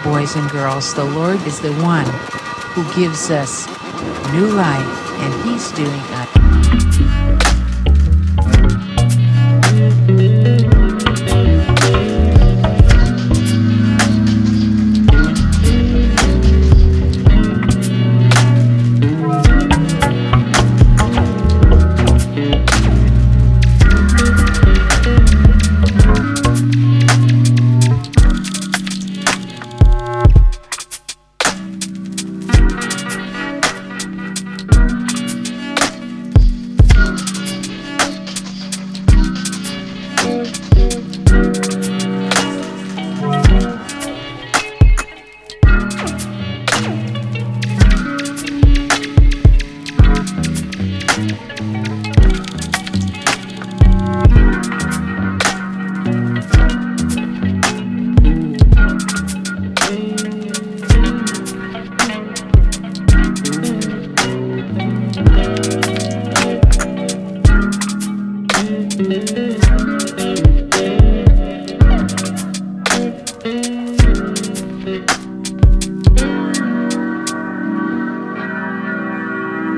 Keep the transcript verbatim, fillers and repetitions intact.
boys and girls, the Lord is the one who gives us new life, and He's doing it. Thank you.